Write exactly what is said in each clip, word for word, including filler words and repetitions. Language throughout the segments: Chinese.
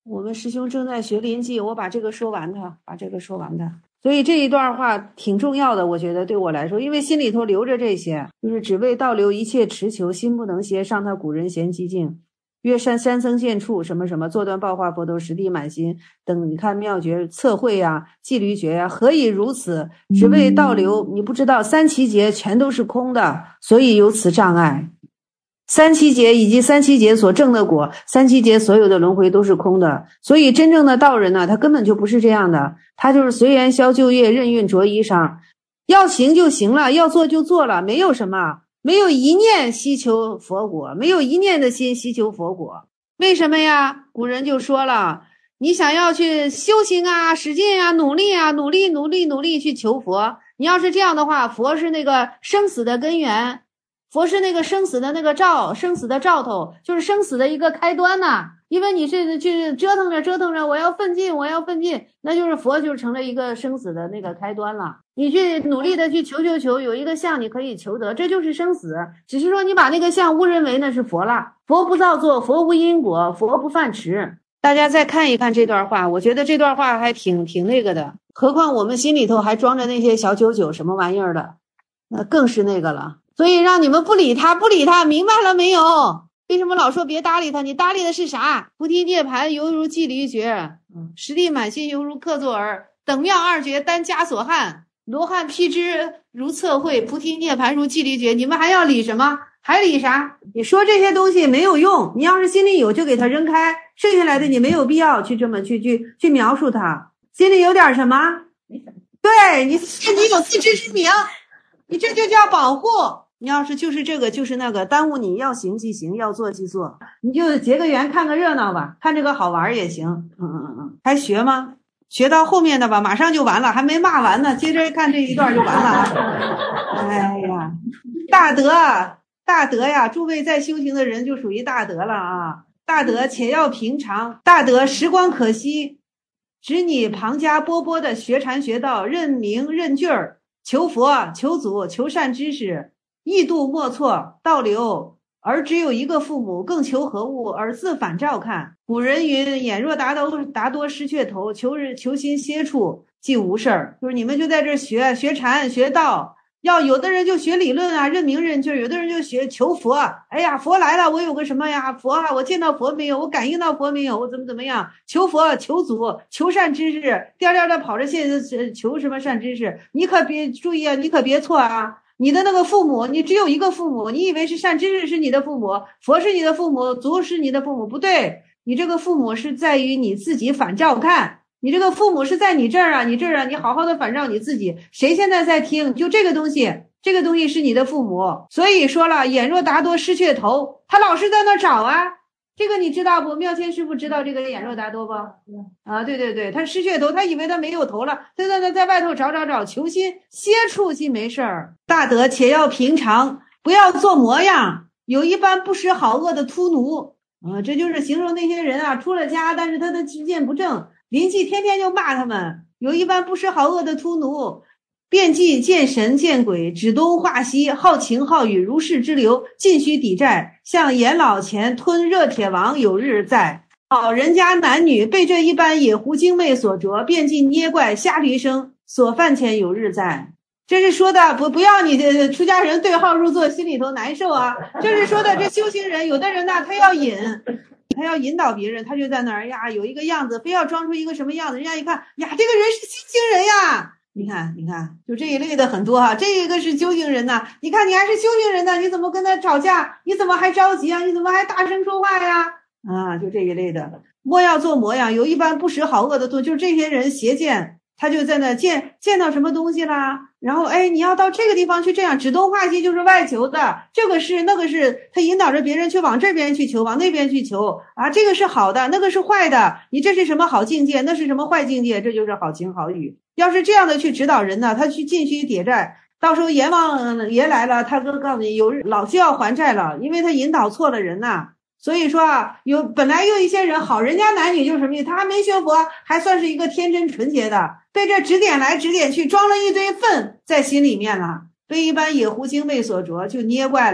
我们师兄正在学临济，我把这个说完它，把这个说完它。所以这一段话挺重要的，我觉得对我来说，因为心里头留着这些，就是只为倒流一切持求，心不能歇，上他古人闲寂静。约山山僧见处什么什么，坐断报化佛头，实地满心等。你看妙觉测会呀、啊，寂驴觉呀、啊，何以如此？只为倒流，你不知道三七劫全都是空的，所以有此障碍。三七劫以及三七劫所证的果，三七劫所有的轮回都是空的，所以真正的道人呢，他根本就不是这样的，他就是随缘消旧业，任运着衣裳，要行就行了，要做就做了，没有什么，没有一念希求佛果，没有一念的心希求佛果。为什么呀？古人就说了，你想要去修行啊，使劲啊，努力啊，努力努力努力去求佛，你要是这样的话，佛是那个生死的根源，佛是那个生死的那个兆，生死的兆头，就是生死的一个开端呐、啊。因为你是去折腾着折腾着，我要奋进，我要奋进，那就是佛就成了一个生死的那个开端了。你去努力的去求求求，有一个相你可以求得，这就是生死。只是说你把那个相误认为那是佛了，佛不造作，佛无因果，佛不犯持。大家再看一看这段话，我觉得这段话还挺挺那个的。何况我们心里头还装着那些小九九什么玩意儿的，那更是那个了。所以让你们不理他，不理他，明白了没有？为什么老说别搭理他？你搭理的是啥？菩提涅盘犹如寂驴觉，实地满心犹如客作儿，等妙二觉单枷所撼，罗汉辟支如测绘，菩提涅盘如寂驴觉。你们还要理什么？还理啥？你说这些东西没有用，你要是心里有就给他扔开，剩下来的你没有必要去这么去去去描述它。心里有点什么？对，你你有自知之明，你这就叫保护。你要是就是这个就是那个耽误你，要行即行，要做即做，你就结个缘看个热闹吧，看这个好玩也行。嗯嗯嗯，还学吗？学到后面的吧，马上就完了，还没骂完呢，接着看这一段就完了啊。哎呀，大德大德呀，诸位在修行的人就属于大德了啊。大德且要平常，大德时光可惜，指你旁家波波的学禅学道，认名认句儿，求佛求祖求善知识，易度莫错，倒流而只有一个父母，更求何物而自反照看。古人云：眼若达多达多失却头，求求心歇处即无事儿。就是你们就在这学学禅学道，要有的人就学理论啊，认名认句，有的人就学求佛。哎呀，佛来了，我有个什么呀？佛啊，我见到佛没有？我感应到佛没有？我怎么怎么样？求佛求祖求善知识，颠颠的跑着现求什么善知识？你可别注意啊，你可别错啊。你的那个父母，你只有一个父母，你以为是善知识是你的父母，佛是你的父母，祖是你的父母，不对，你这个父母是在于你自己反照看，你这个父母是在你这儿啊，你这儿啊，你好好的反照你自己，谁现在在听？就这个东西，这个东西是你的父母，所以说了，眼若达多失却头，他老是在那找啊。这个你知道不？妙谦师傅知道这个眼若达多不？啊，对对对，他失血头，他以为他没有头了，他在那在外头找找找，求心歇处即没事儿。大德且要平常，不要做模样，有一般不识好恶的秃奴啊，这就是形容那些人啊，出了家，但是他的知见不正，临济天天就骂他们，有一般不识好恶的秃奴。遍计见神见鬼，指东画西，好情好语，如是之流，尽须抵债。像阎老钱吞热铁王，有日在。老人家男女被这一般野狐精魅所着，遍计捏怪瞎驴生，所犯钱有日在。这是说的不不要你的出家人对号入座，心里头难受啊。这是说的这修行人，有的人呢，他要引。他要引导别人，他就在那儿呀，有一个样子，非要装出一个什么样子，人家一看呀，这个人是修行人呀。你看，你看，就这一类的很多哈。这个是修行人呐，你看你还是修行人呢，你怎么跟他吵架？你怎么还着急啊？你怎么还大声说话呀？啊，就这一类的。莫要做模样，有一般不识好恶的做，就是这些人邪见，他就在那见见到什么东西啦，然后哎，你要到这个地方去，这样指东画西就是外求的，这个是那个是，他引导着别人去往这边去求，往那边去求啊，这个是好的，那个是坏的，你这是什么好境界，那是什么坏境界，这就是好情好语。要是这样的去指导人呢，他去尽须抵债，到时候阎王爷来了，他哥告诉你有老就要还债了，因为他引导错了人呐。所以说啊，有本来有一些人好，人家男女就是什么意思？他还没学佛，还算是一个天真纯洁的，被这指点来指点去，装了一堆粪在心里面了，被一般野狐精魅所着，就捏怪了。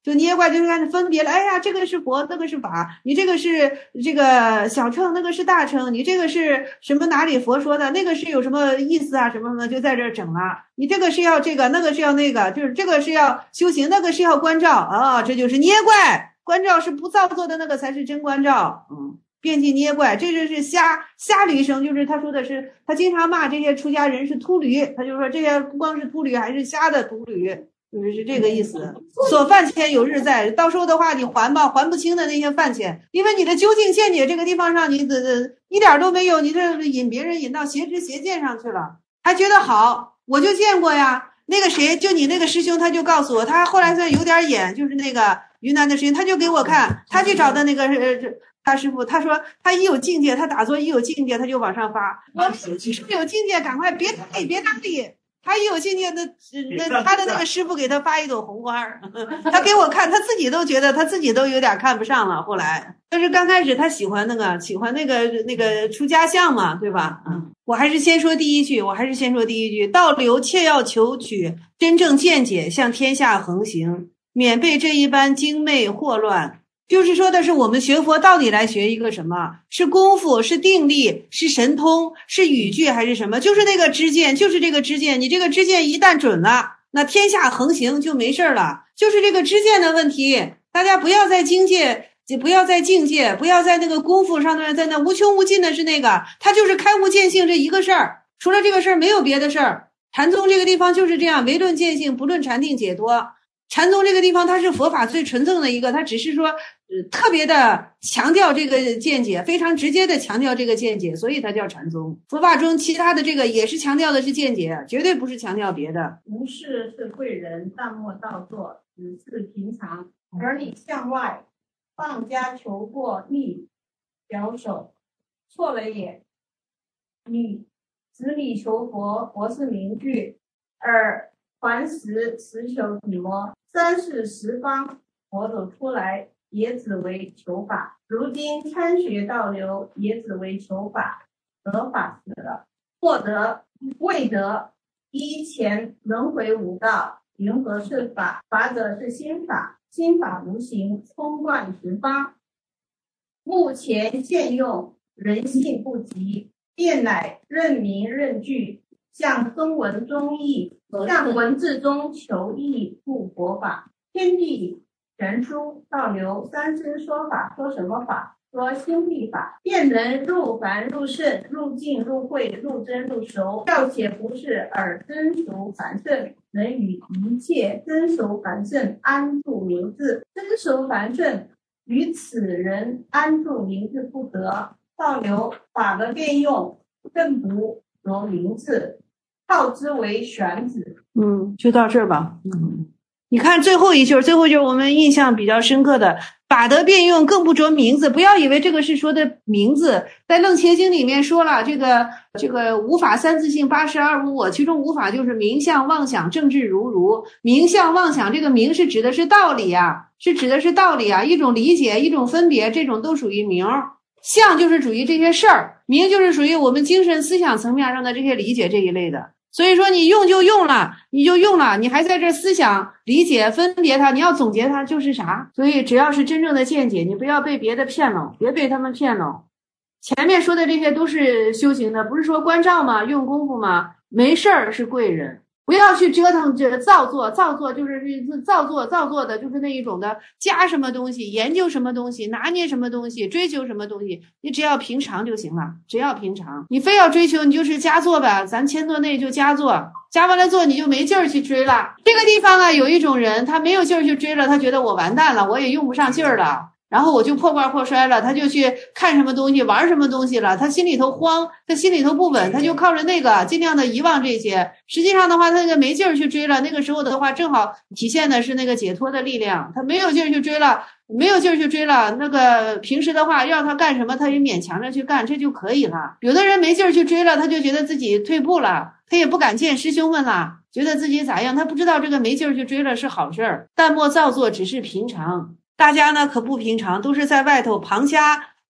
就捏怪就是开始分别了，哎呀，这个是佛，那个是法，你这个是这个小乘，那个是大乘，你这个是什么哪里佛说的，那个是有什么意思啊，什么什么，就在这儿整了。你这个是要这个，那个是要那个，就是这个是要修行，那个是要关照啊、哦，这就是捏怪。关照是不造作的那个才是真关照，嗯，遍计捏怪，这就是瞎瞎驴生，就是他说的是，他经常骂这些出家人是秃驴，他就说这些不光是秃驴，还是瞎的秃驴，就是是这个意思。所犯钱有日在，到时候的话你还吧，还不清的那些饭钱，因为你的究竟见解这个地方上你的一点都没有，你这引别人引到邪知邪见上去了，还觉得好，我就见过呀。那个谁，就你那个师兄，他就告诉我，他后来算有点眼，就是那个云南的师兄，他就给我看，他去找的那个呃他师傅，他说他一有境界，他打坐一有境界，他就往上发。我是有境界，赶快别搭理，别搭理。他一有境界，那那他的那个师傅给他发一朵红花儿，他给我看，他自己都觉得他自己都有点看不上了。后来，但是刚开始他喜欢那个喜欢那个那个出家相嘛，对吧？嗯，我还是先说第一句，我还是先说第一句，道流切要求取真正见解，向天下横行，免被这一般精昧惑乱。就是说的是我们学佛到底来学一个什么？是功夫，是定力，是神通，是语句，还是什么？就是那个知见，就是这个知见。你这个知见一旦准了，那天下横行就没事了。就是这个知见的问题，大家不要在境界，不要在境界，不要在那个功夫上面，在那无穷无尽的是那个，它就是开悟见性这一个事儿，除了这个事儿没有别的事儿。禅宗这个地方就是这样，唯论见性，不论禅定解脱。禅宗这个地方它是佛法最纯正的一个，它只是说呃特别的强调这个见解，非常直接的强调这个见解，所以它叫禅宗。佛法中其他的这个也是强调的是见解，绝对不是强调别的。 无事是贵人，淡漠道作，只是平常。而你向外放家求过逆表手，错了也。你执理求佛，佛是名句；二还实实求体魔，三是十方佛走出来，也只为求法。如今参学道流，也只为求法，得法死了，获得未得，依前轮回五道，云何是法？法者是心法，心法无形，冲贯十方。目前现用，人性不及，便乃任名任句，向中文中义，向文字中求义，悟佛法。天地全书道流三生说法，说什么法？说心地法，便能入凡入圣，入境入会，入真入熟。要且不是而真熟凡圣，能与一切真熟凡圣安住名字。真熟凡圣与此人安住名字不得，道流法的变用更不着名字，号之为玄子。 嗯，就到这儿吧。嗯，你看最后一句，最后就是我们印象比较深刻的，法得变用更不着名字。不要以为这个是说的名字，在楞伽经里面说了，这个这个无法三自性，八十二无我，其中无法就是名相妄想政治如如。名相妄想，这个名是指的是道理啊，是指的是道理啊，一种理解，一种分别，这种都属于名。相就是属于这些事儿，名就是属于我们精神思想层面上的这些理解这一类的。所以说你用就用了，你就用了，你还在这思想理解分别它，你要总结它就是啥。所以只要是真正的见解，你不要被别的骗了，别被他们骗了。前面说的这些都是修行的，不是说关照吗？用功夫吗？没事儿是贵人。不要去折腾这造作，造作就是造作造作的，就是那一种的加什么东西，研究什么东西，拿捏什么东西，追求什么东西，你只要平常就行了，只要平常。你非要追求，你就是加做吧，咱千做内就加做，加完了做你就没劲儿去追了。这个地方啊，有一种人他没有劲儿去追了，他觉得我完蛋了，我也用不上劲儿了。然后我就破罐破摔了，他就去看什么东西，玩什么东西了，他心里头慌，他心里头不稳，他就靠着那个尽量的遗忘这些。实际上的话，他那个没劲儿去追了，那个时候的话正好体现的是那个解脱的力量。他没有劲儿去追了，没有劲儿去追了，那个平时的话让他干什么他也勉强着去干，这就可以了。有的人没劲儿去追了，他就觉得自己退步了，他也不敢见师兄们了，觉得自己咋样，他不知道这个没劲儿去追了是好事儿。淡漠造作只是平常，大家呢可不平常，都是在外头旁瞎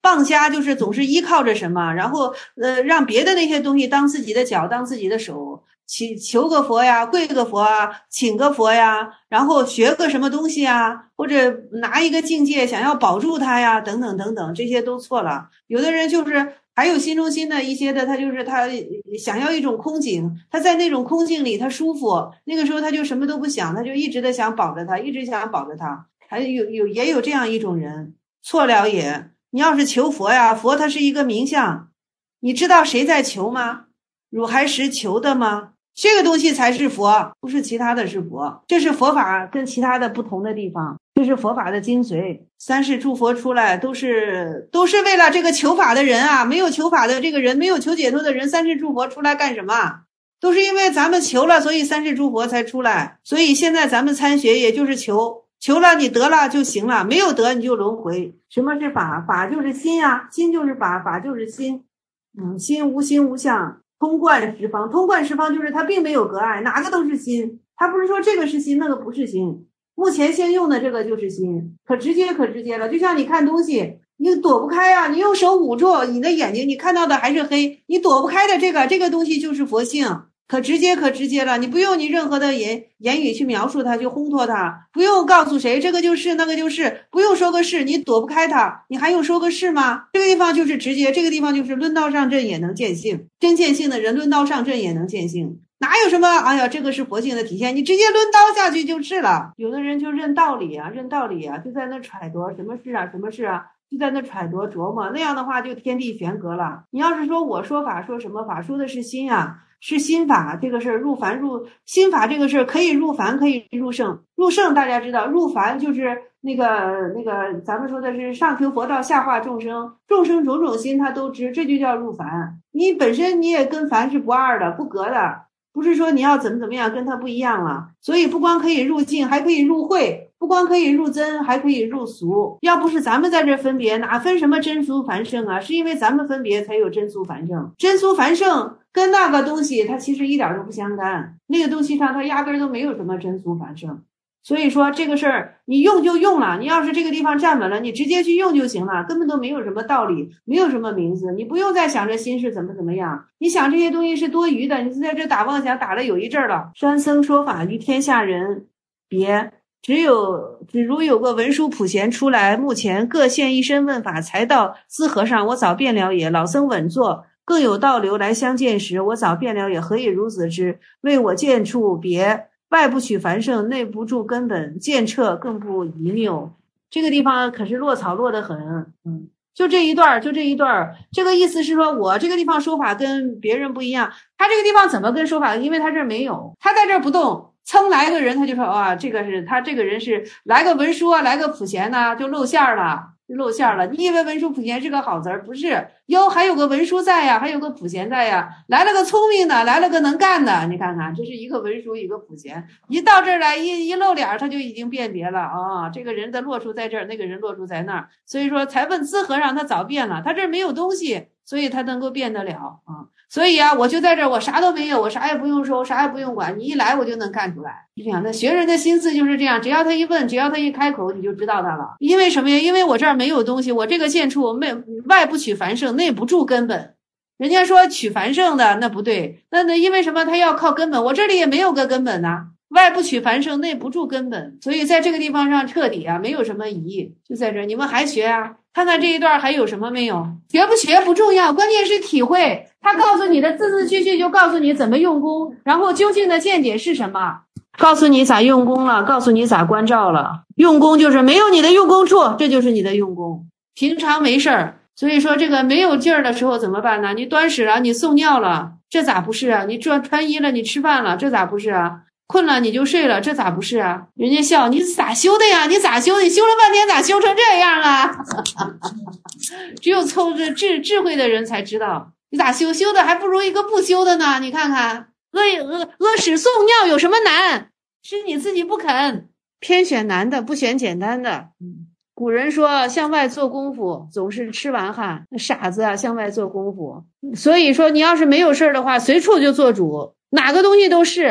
傍家就是总是依靠着什么，然后呃让别的那些东西当自己的脚，当自己的手，祈求个佛呀，跪个佛啊，请个佛呀，然后学个什么东西啊，或者拿一个境界想要保住它呀，等等等等，这些都错了。有的人就是还有心中心的一些的，他就是他想要一种空境，他在那种空境里他舒服，那个时候他就什么都不想，他就一直的想保着他，一直想保着他。还有有也有这样一种人，错了也。你要是求佛呀，佛它是一个名相，你知道谁在求吗？汝还识求的吗？这个东西才是佛，不是其他的是佛。这是佛法跟其他的不同的地方，这是佛法的精髓。三世诸佛出来都是都是为了这个求法的人啊，没有求法的这个人，没有求解脱的人，三世诸佛出来干什么？都是因为咱们求了，所以三世诸佛才出来。所以现在咱们参学也就是求，求了你得了就行了，没有得你就轮回。什么是法？法就是心啊，心就是法，法就是心。嗯，心无心无相，通贯十方。通贯十方就是它并没有隔碍，哪个都是心，它不是说这个是心那个不是心。目前先用的这个就是心，可直接可直接了。就像你看东西，你躲不开啊，你用手捂住你的眼睛，你看到的还是黑，你躲不开的这个这个东西就是佛性，可直接可直接了。你不用你任何的言言语去描述它，去烘托它，不用告诉谁这个就是那个就是，不用说个是，你躲不开它，你还用说个是吗？这个地方就是直接，这个地方就是抡刀上阵也能见性，真见性的人抡刀上阵也能见性。哪有什么哎呀这个是佛性的体现，你直接抡刀下去就是了。有的人就认道理啊认道理啊，就在那揣度什么事啊什么事啊，就在那揣度琢磨，那样的话就天地悬隔了。你要是说我说法说什么法，说的是心啊，是心法这个事儿，入凡入心法这个事儿可以入凡可以入圣。入圣大家知道，入凡就是那个那个咱们说的是上求佛道下化众生，众生种种心他都知，这就叫入凡。你本身你也跟凡是不二的不隔的，不是说你要怎么怎么样跟他不一样了。所以不光可以入境还可以入会，不光可以入真还可以入俗。要不是咱们在这分别，哪分什么真俗凡圣啊？是因为咱们分别才有真俗凡圣。真俗凡圣跟那个东西它其实一点都不相干，那个东西上它压根都没有什么真俗凡圣。所以说这个事儿你用就用了，你要是这个地方站稳了，你直接去用就行了，根本都没有什么道理，没有什么名字，你不用再想着心是怎么怎么样，你想这些东西是多余的，你在这打妄想打了有一阵了。山僧说法于天下人别，只有只如有个文殊普贤出来，目前各现一身问法，才到资和尚，我早便了也。老僧稳坐，更有道流来相见时，我早便了也，何以如此之？为我见处别，外不取繁盛，内不住根本，见彻更不遗谬。这个地方可是落草落得很，嗯，就这一段，就这一段，这个意思是说我这个地方说法跟别人不一样。他这个地方怎么跟说法？因为他这儿没有，他在这儿不动，噌来个人他就说啊，这个是他这个人是来个文殊啊，来个普贤呐、啊，就露馅了。露馅了，你以为文殊普贤是个好词儿？不是，哟，还有个文殊在呀，还有个普贤在呀，来了个聪明的，来了个能干的，你看看，这是一个文殊，一个普贤，一到这儿来一一露脸，他就已经辨别了啊、哦，这个人的落处在这儿，那个人落处在那儿，所以说才问资和尚，他早辨了，他这儿没有东西，所以他能够辨得了啊。所以啊，我就在这儿，我啥都没有，我啥也不用收，啥也不用管，你一来我就能看出来，是这样的。学人的心思就是这样，只要他一问，只要他一开口，你就知道他了。因为什么呀？因为我这儿没有东西，我这个见处没外不取繁盛，内不住根本。人家说取繁盛的那不对，那那因为什么？他要靠根本，我这里也没有个根本呐、啊。外不取繁盛，内不住根本，所以在这个地方上彻底啊，没有什么疑，就在这儿。你们还学啊？看看这一段还有什么没有？学不学不重要，关键是体会。他告诉你的字字句句就告诉你怎么用功，然后究竟的见解是什么，告诉你咋用功了，告诉你咋关照了。用功就是没有你的用功处，这就是你的用功。平常没事儿，所以说这个没有劲儿的时候怎么办呢？你端屎了，你送尿了，这咋不是啊？你穿穿衣了，你吃饭了，这咋不是啊？困了你就睡了，这咋不是啊？人家笑你咋修的呀？你咋修？你修了半天咋修成这样啊？只有聪智智慧的人才知道，你咋修？修的还不如一个不修的呢。你看看，屙屙屙屎送尿有什么难？是你自己不肯，偏选难的，不选简单的。古人说向外做功夫总是吃完汗，傻子啊，向外做功夫。所以说你要是没有事的话，随处就做主，哪个东西都是。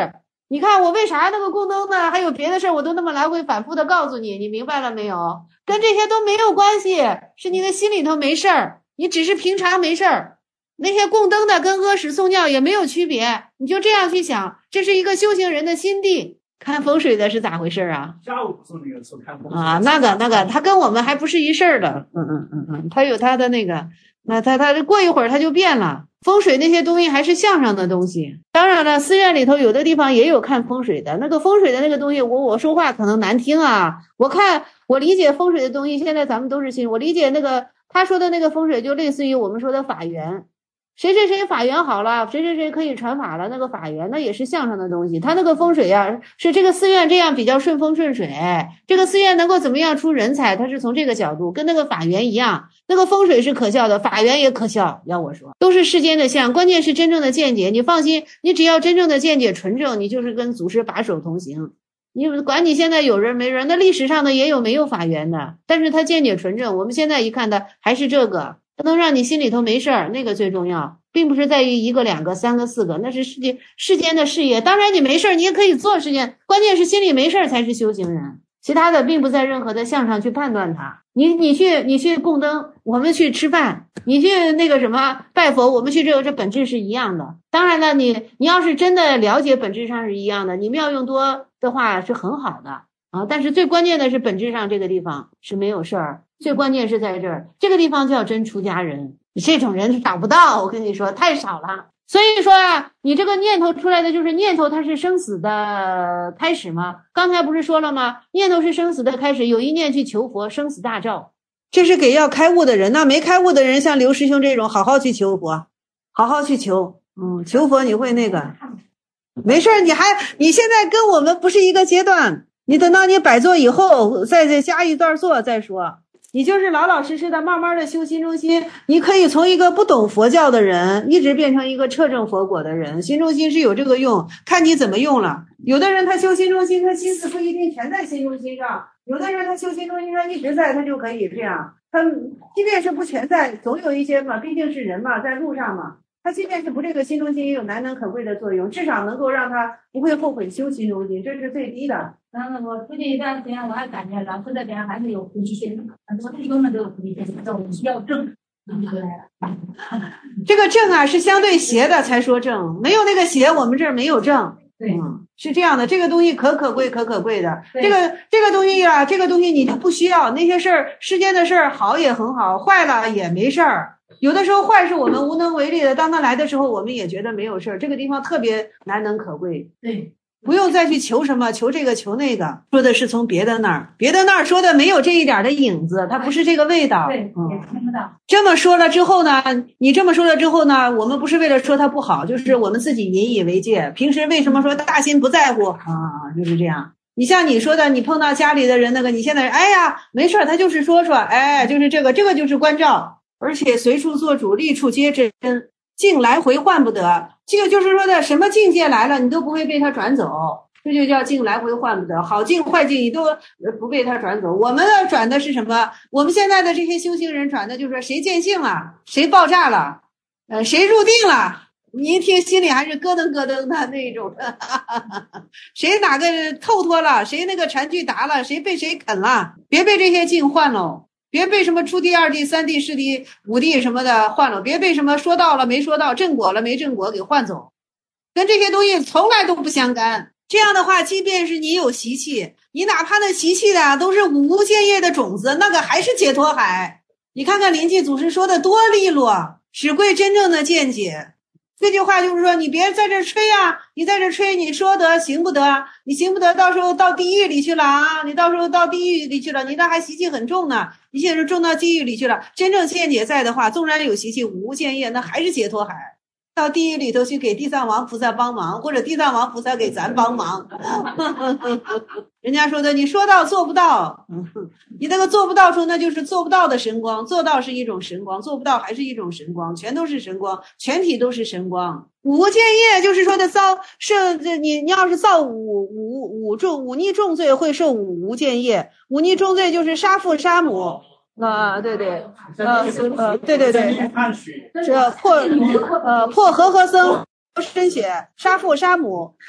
你看我为啥那个供灯呢？还有别的事儿，我都那么来回反复的告诉你，你明白了没有？跟这些都没有关系，是你的心里头没事儿，你只是平常没事儿。那些供灯的跟阿谀送教也没有区别，你就这样去想，这是一个修行人的心地。看风水的是咋回事啊？ 下午送那个送看风水啊，那个那个，他跟我们还不是一事儿的。嗯嗯嗯嗯，他有他的那个，那他他过一会儿他就变了。风水那些东西还是相上的东西。当然了，寺院里头有的地方也有看风水的。那个风水的那个东西，我我说话可能难听啊。我看我理解风水的东西，现在咱们都是信。我理解那个他说的那个风水，就类似于我们说的法缘。谁谁谁法缘好了，谁谁谁可以传法了，那个法缘那也是相上的东西。他那个风水啊，是这个寺院这样比较顺风顺水，这个寺院能够怎么样出人才，他是从这个角度，跟那个法缘一样。那个风水是可笑的，法缘也可笑，要我说都是世间的相，关键是真正的见解。你放心，你只要真正的见解纯正，你就是跟祖师把手同行。你管你现在有人没人，那历史上的也有没有法缘的，但是他见解纯正。我们现在一看的还是这个，它能让你心里头没事儿，那个最重要，并不是在于一个两个三个四个，那是世界世间的事业。当然你没事儿你也可以做事情，关键是心里没事儿才是修行人，其他的并不在任何的相上去判断它。你你去你去供灯，我们去吃饭，你去那个什么拜佛，我们去这个这本质是一样的。当然了，你你要是真的了解本质上是一样的，你妙用多的话是很好的啊。但是最关键的是本质上这个地方是没有事儿，最关键是在这儿，这个地方叫真出家人，这种人找不到，我跟你说太少了。所以说啊，你这个念头出来的就是念头，它是生死的开始吗？刚才不是说了吗？念头是生死的开始，有一念去求佛，生死大照，这是给要开悟的人。那没开悟的人，像刘师兄这种，好好去求佛，好好去求，嗯，求佛你会那个，没事，你还你现在跟我们不是一个阶段，你等到你百座以后，再再加一段座再说。你就是老老实实的慢慢的修心中心，你可以从一个不懂佛教的人一直变成一个彻证佛果的人。心中心是有这个用，看你怎么用了。有的人他修心中心，他心思不一定全在心中心上，有的人他修心中心上一直在，他就可以这样。他即便是不全在，总有一些嘛，毕竟是人嘛，在路上嘛，他即便是不这个心中心也有难能可贵的作用，至少能够让他不会后悔修心中心，这是最低的。 然后我出去一段时间，我还感觉老师这边还是有菩提心，很多弟兄们都有菩提心，这我们需要正。 这个正啊是相对邪的才说正，没有那个邪，我们这儿没有正。 对、 嗯，是这样的，这个东西可可贵可可贵的。这个这个东西啊，这个东西你就不需要那些事儿，世间的事儿好也很好，坏了也没事儿。有的时候坏是我们无能为力的，当它来的时候，我们也觉得没有事儿。这个地方特别难能可贵。 对。 不用再去求什么，求这个求那个，说的是从别的那儿，别的那儿说的没有这一点的影子，它不是这个味道。 对， 嗯， 也听不到。 这么说了之后呢，你这么说了之后呢，我们不是为了说它不好，就是我们自己引以为戒。平时为什么说大心不在乎啊？就是这样。你像你说的，你碰到家里的人那个，你现在哎呀没事，他就是说说，哎，就是这个，这个就是关照，而且随处做主，立处皆真。境来回换不得，这个就是说的什么境界来了，你都不会被它转走，这就叫境来回换不得。好境坏境你都不被它转走。我们的转的是什么？我们现在的这些修行人转的就是说谁见性了，谁爆炸了，呃，谁入定了，你一听心里还是咯噔咯噔的那种的。谁哪个透脱了，谁那个禅具达了，谁被谁啃了，别被这些境换喽。别被什么初地、二地、三地、四地、五地什么的换了，别被什么说到了没说到、正果了没正果给换走，跟这些东西从来都不相干。这样的话，即便是你有习气，你哪怕那习气的都是五无间业的种子，那个还是解脱海。你看看临济祖师说的多利落，只贵真正的见解。这句话就是说，你别在这吹啊，你在这吹，你说得行不得？你行不得，到时候到地狱里去了啊！你到时候到地狱里去了，你那还习气很重呢，你现在是重到地狱里去了。真正见解在的话，纵然有习气，五无间业，那还是解脱海。到地狱里头去给地藏王菩萨帮忙，或者地藏王菩萨给咱帮忙。人家说的，你说到做不到，你那个做不到说那就是做不到的神光，做到是一种神光，做不到还是一种神光，全都是神光，全体都是神光。五无间业就是说的造是你你要是造五五五重忤逆重罪会受五无间业，忤逆重罪就是杀父杀母。啊，对对，呃呃，对对对，这破呃破和合僧身血，杀父杀母，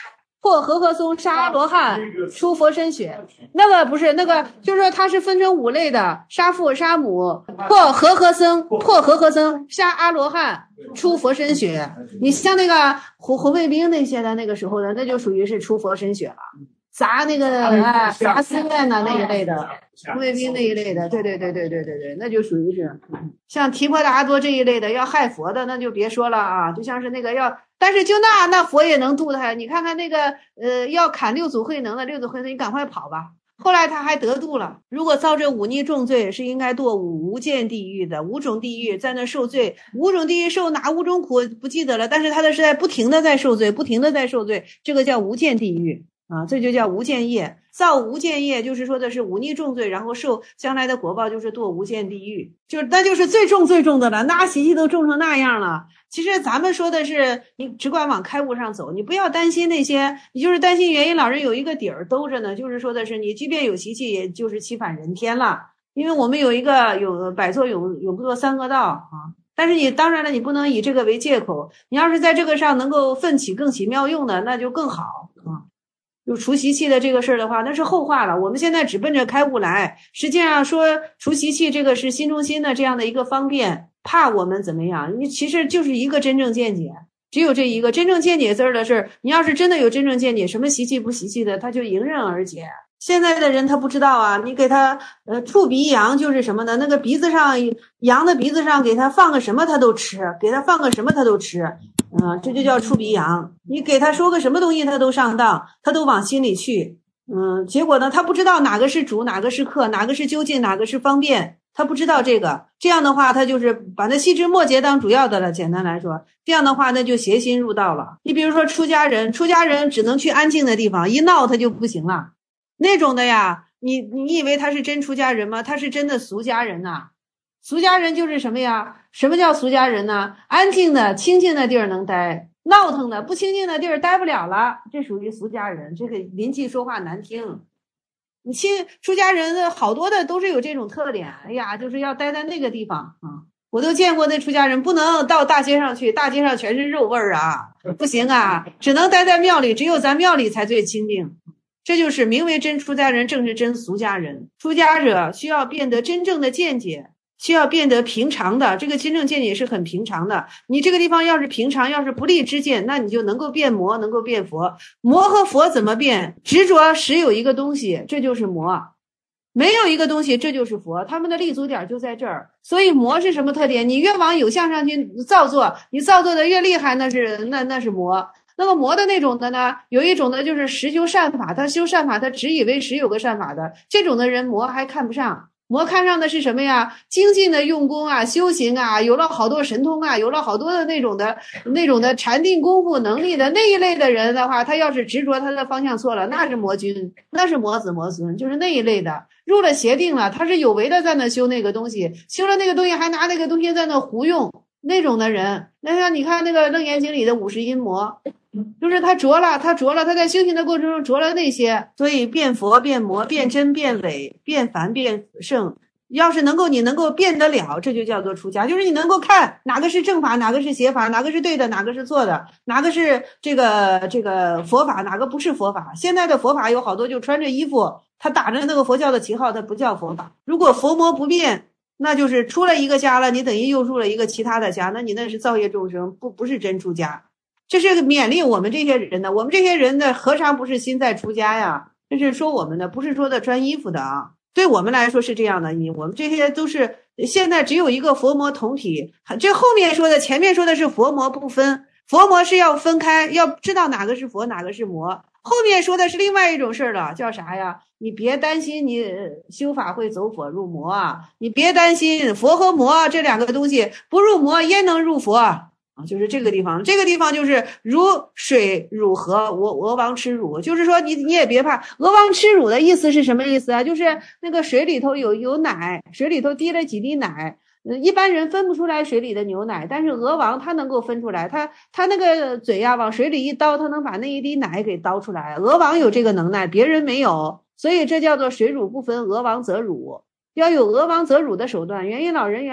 破和合松，杀阿罗汉，出佛身血。那个不是那个，就是说它是分成五类的：杀父、杀母、破和合僧、破和合僧、杀阿罗汉、出佛身血。你像那个红红卫兵那些的，那个时候的，那就属于是出佛身血了。砸那个哎，砸寺院呐那一类的，红卫兵那一类的，对对对对对对对，那就属于是像提婆达多这一类的要害佛的，那就别说了啊，就像是那个要，但是就那那佛也能度他，你看看那个呃要砍六祖慧能的，六祖慧能你赶快跑吧。后来他还得度了，如果遭这忤逆重罪，是应该堕无间地狱的，五种地狱在那受罪，五种地狱受哪五种苦不记得了，但是他的是在不停的在受罪，不停的在受罪，这个叫无间地狱。啊，这就叫无间业，造无间业就是说的是忤逆重罪，然后受将来的果报就是堕无间地狱，就是那就是最重最重的了，那习气都重成那样了。其实咱们说的是你只管往开悟上走，你不要担心那些，你就是担心元音老人有一个底儿兜着呢，就是说的是你即便有习气，也就是欺反人天了，因为我们有一个有百作永永不作三恶道啊。但是你当然了，你不能以这个为借口，你要是在这个上能够奋起更起妙用的，那就更好啊。有除习气的这个事儿的话，那是后话了。我们现在只奔着开悟来，实际上说除习气这个是心中心的这样的一个方便，怕我们怎么样？你其实就是一个真正见解，只有这一个真正见解字儿的事儿。你要是真的有真正见解，什么习气不习气的，他就迎刃而解。现在的人他不知道啊，你给他呃触鼻羊就是什么呢？那个鼻子上羊的鼻子上给他放个什么他都吃，给他放个什么他都吃。嗯、呃，这就叫触鼻羊。你给他说个什么东西，他都上当，他都往心里去。嗯，结果呢，他不知道哪个是主，哪个是客，哪个是究竟，哪个是方便，他不知道这个。这样的话，他就是把那细枝末节当主要的了。简单来说，这样的话，那就邪心入道了。你比如说出家人，出家人只能去安静的地方，一闹他就不行了。那种的呀，你你以为他是真出家人吗？他是真的俗家人呐、啊。俗家人就是什么呀？什么叫俗家人呢？安静的清静的地儿能待，闹腾的不清静的地儿待不了了，这属于俗家人。这个邻居说话难听，你亲出家人好多的都是有这种特点。哎呀，就是要待在那个地方啊！我都见过那出家人不能到大街上去，大街上全是肉味儿啊，不行啊，只能待在庙里，只有咱庙里才最清净。这就是名为真出家人，正是真俗家人。出家者需要变得真正的见解。需要变得平常的，这个真正见解是很平常的。你这个地方要是平常，要是不立之见，那你就能够变魔，能够变佛。魔和佛怎么变？执着实有一个东西，这就是魔；没有一个东西，这就是佛。他们的立足点就在这儿。所以魔是什么特点？你越往有相上去造作，你造作的越厉害，那是那那是魔。那么魔的那种的呢，有一种的就是实修善法，他修善法，他只以为实有个善法的，这种的人魔还看不上。魔看上的是什么呀？精进的用功啊，修行啊，有了好多神通啊，有了好多的那种的那种的禅定功夫能力的那一类的人的话，他要是执着他的方向错了，那是魔君，那是魔子魔孙，就是那一类的。入了邪定了，他是有为的在那修那个东西，修了那个东西还拿那个东西在那胡用，那种的人。那像你看那个楞严经里的五十阴魔，就是他着了，他着了，他在修行的过程中着了那些，所以变佛变魔变真变伪变凡变圣，要是能够你能够变得了，这就叫做出家，就是你能够看哪个是正法，哪个是邪法，哪个是对的，哪个是错的，哪个是这个这个佛法，哪个不是佛法。现在的佛法有好多就穿着衣服，他打着那个佛教的旗号，他不叫佛法。如果佛魔不变，那就是出了一个家了，你等于又入了一个其他的家，那你那是造业众生，不不是真出家。这是勉励我们这些人的，我们这些人的何尝不是心在出家呀？这是说我们的，不是说的穿衣服的啊。对我们来说是这样的，你我们这些都是现在只有一个佛魔同体。这后面说的，前面说的是佛魔不分，佛魔是要分开，要知道哪个是佛，哪个是魔。后面说的是另外一种事儿了，叫啥呀？你别担心你修法会走火入魔啊，你别担心佛和魔这两个东西不入魔焉能入佛啊，就是这个地方，这个地方就是如水乳河，鹅鹅王吃乳，就是说你你也别怕。鹅王吃乳的意思是什么意思啊？就是那个水里头有有奶，水里头滴了几滴奶。一般人分不出来水里的牛奶，但是鹅王他能够分出来，他他那个嘴呀、啊、往水里一倒，他能把那一滴奶给倒出来。鹅王有这个能耐，别人没有，所以这叫做水乳不分，鹅王则乳。要有鹅王则乳的手段。元音老人原来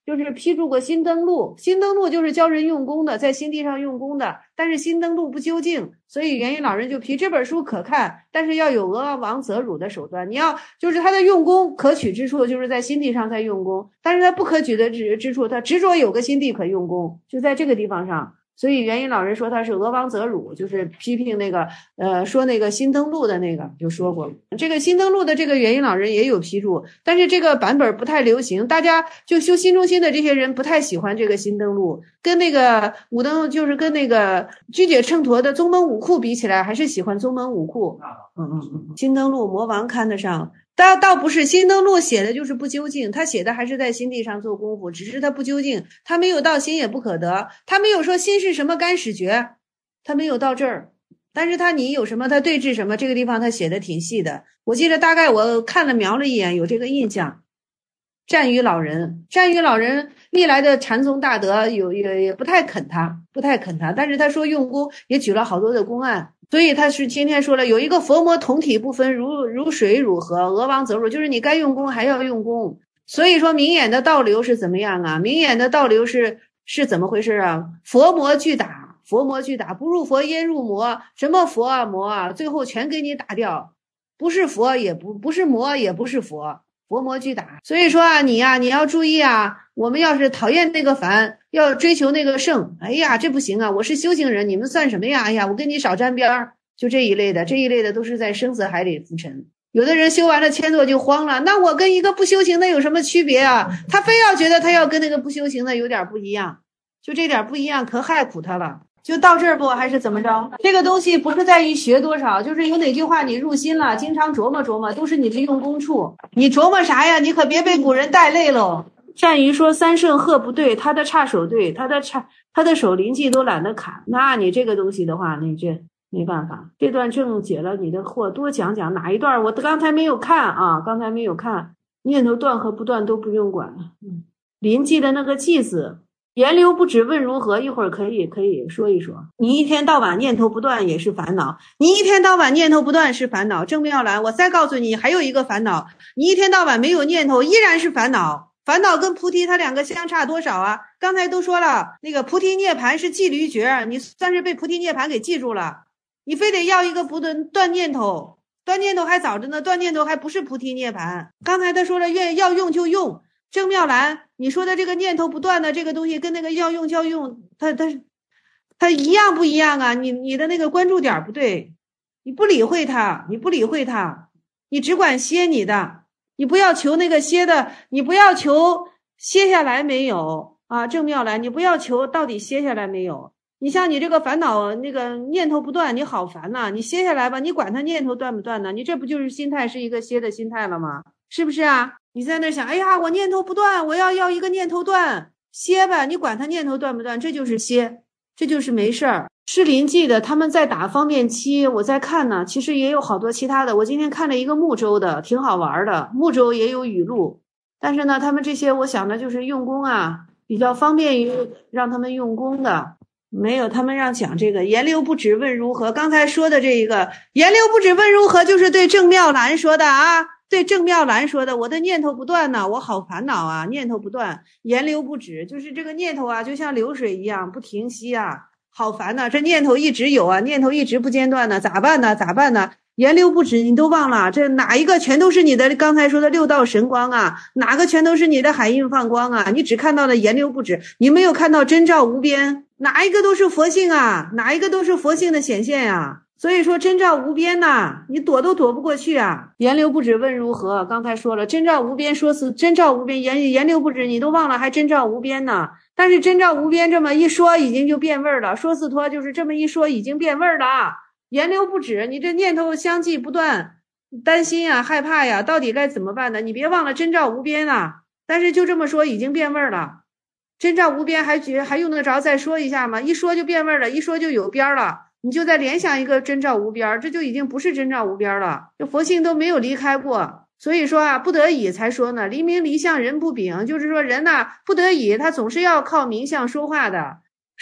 就是批注过新登录，新登录就是教人用功的，在心地上用功的，但是新登录不究竟，所以元音老人就批这本书可看，但是要有俄王则辱的手段。你要就是他的用功可取之处，就是在心地上在用功，但是他不可取的之之处，他执着有个心地可用功，就在这个地方上。所以元音老人说他是俄王则辱，就是批评那个呃说那个新登录的那个就说过，这个新登录的这个元音老人也有批注，但是这个版本不太流行，大家就修心中心的这些人不太喜欢这个新登录，跟那个武登就是跟那个居解秤砣的宗门武库比起来，还是喜欢宗门武库。嗯嗯嗯，新登录魔王看得上。倒倒不是新登录写的就是不究竟，他写的还是在心地上做功夫，只是他不究竟，他没有到心也不可得，他没有说心是什么干始觉，他没有到这儿，但是他你有什么他对峙什么，这个地方他写的挺细的，我记得大概我看了瞄了一眼，有这个印象。战于老人，战于老人历来的禅宗大德有也也不太肯他，不太肯他，但是他说用功也举了好多的公案。所以他是今天说了，有一个佛魔同体不分，如如水如河，俄王则辱，就是你该用功还要用功。所以说明眼的倒流是怎么样啊？明眼的倒流是是怎么回事啊？佛魔俱打，佛魔俱打，不入佛焉入魔？什么佛啊魔啊？最后全给你打掉，不是佛也不不是魔也不是佛，佛魔俱打。所以说啊，你呀、啊、你要注意啊，我们要是讨厌那个凡，要追求那个圣，哎呀这不行啊，我是修行人，你们算什么呀？哎呀我跟你少沾边儿，就这一类的，这一类的都是在生死海里浮沉。有的人修完了千座就慌了，那我跟一个不修行的有什么区别啊？他非要觉得他要跟那个不修行的有点不一样，就这点不一样可害苦他了。就到这儿不还是怎么着？这个东西不是在于学多少，就是有哪句话你入心了，经常琢磨琢磨，都是你的用功处。你琢磨啥呀？你可别被古人带累喽。善于说三圣鹤不对，他的叉手对，他的叉他的手临济都懒得砍，那你这个东西的话，你这没办法。这段正解了你的惑，多讲讲哪一段，我刚才没有看啊，刚才没有看。念头断和不断都不用管。嗯，临济的那个济字，言流不止问如何，一会儿可以可以说一说。你一天到晚念头不断也是烦恼，你一天到晚念头不断是烦恼。正妙兰，我再告诉你还有一个烦恼，你一天到晚没有念头依然是烦恼。烦恼跟菩提它两个相差多少啊？刚才都说了，那个菩提涅盘是记驴诀，你算是被菩提涅盘给记住了，你非得要一个不断断念头，断念头还早着呢，断念头还不是菩提涅盘。刚才他说了，愿要用就用。郑妙兰，你说的这个念头不断的这个东西，跟那个要用就要用，它它它一样不一样啊？你你的那个关注点不对，你不理会它，你不理会它，你只管歇你的。你不要求那个歇的，你不要求歇下来没有啊，郑妙兰，你不要求到底歇下来没有。你像你这个烦恼那个念头不断，你好烦呐、啊！你歇下来吧，你管它念头断不断呢？你这不就是心态是一个歇的心态了吗？是不是啊？你在那想，哎呀，我念头不断，我要要一个念头断，歇吧，你管它念头断不断，这就是歇，这就是没事儿。是临济的，他们在打方便期，我在看呢，其实也有好多其他的。我今天看了一个睦州的，挺好玩的，睦州也有语录，但是呢，他们这些我想的就是用功啊，比较方便于让他们用功的，没有他们让讲这个言流不止问如何。刚才说的这一个言流不止问如何，就是对郑妙兰说的啊，对郑妙兰说的，我的念头不断呢，我好烦恼啊，念头不断，言流不止，就是这个念头啊，就像流水一样不停息啊。好烦呐、啊！这念头一直有啊，念头一直不间断呢，咋办呢？咋办呢？言流不止，你都忘了，这哪一个全都是你的刚才说的六道神光啊？哪个全都是你的海印放光啊？你只看到了言流不止，你没有看到真照无边，哪一个都是佛性啊？哪一个都是佛性的显现啊？所以说真照无边呐、啊，你躲都躲不过去啊！言流不止问如何？刚才说了，真照无边说是真照无边，言言流不止，你都忘了，还真照无边呢。但是真照无边这么一说，已经就变味儿了。说四托就是这么一说，已经变味儿了啊！言流不止，你这念头相继不断，担心啊，害怕呀，到底该怎么办呢？你别忘了真照无边啊！但是就这么说，已经变味儿了。真照无边还觉还用得着再说一下吗？一说就变味儿了，一说就有边了。你就再联想一个真照无边，这就已经不是真照无边了。这佛性都没有离开过。所以说啊，不得已才说呢，离名离相人不秉，就是说人呐、啊，不得已他总是要靠名相说话的。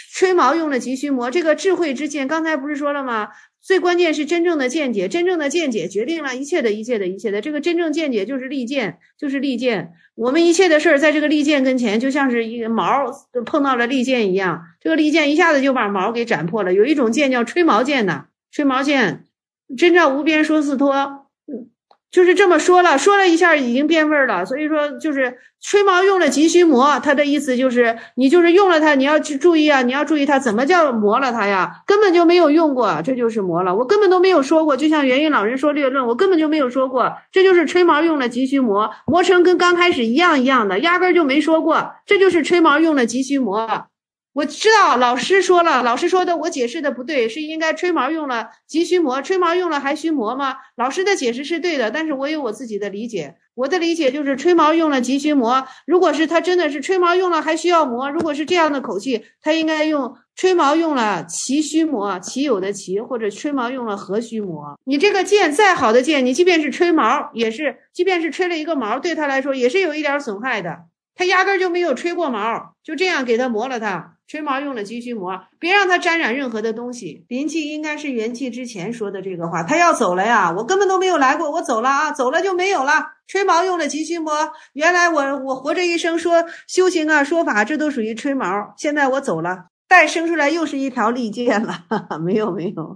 吹毛用了急须磨，这个智慧之见，刚才不是说了吗？最关键是真正的见解，真正的见解决定了一切的一切的一切的。这个真正见解就是利剑，就是利剑。我们一切的事儿在这个利剑跟前，就像是一个毛碰到了利剑一样，这个利剑一下子就把毛给斩破了。有一种剑叫吹毛剑的，吹毛剑，真照无边说四托。就是这么说了，说了一下已经变味了，所以说就是吹毛用了急须磨，它的意思就是你就是用了它，你要去注意啊，你要注意它怎么叫磨了它呀，根本就没有用过，这就是磨了，我根本都没有说过，就像元运老人说略论，我根本就没有说过，这就是吹毛用了急须磨，磨成跟刚开始一样一样的，压根就没说过，这就是吹毛用了急须磨。我知道老师说了，老师说的我解释的不对，是应该吹毛用了急须磨，吹毛用了还须磨吗？老师的解释是对的，但是我有我自己的理解，我的理解就是吹毛用了急须磨，如果是他真的是吹毛用了还需要磨，如果是这样的口气，他应该用吹毛用了其须磨，其有的其，或者吹毛用了何须磨。你这个剑再好的剑，你即便是吹毛也是，即便是吹了一个毛，对他来说也是有一点损害的，他压根就没有吹过毛，就这样给他磨了他，吹毛用了急须磨，别让他沾染任何的东西。灵气应该是元气之前说的这个话，他要走了呀，我根本都没有来过，我走了啊，走了就没有了。吹毛用了急须磨，原来我我活着一生说修行啊说法，这都属于吹毛，现在我走了，再生出来又是一条利剑了，哈哈，没有没有。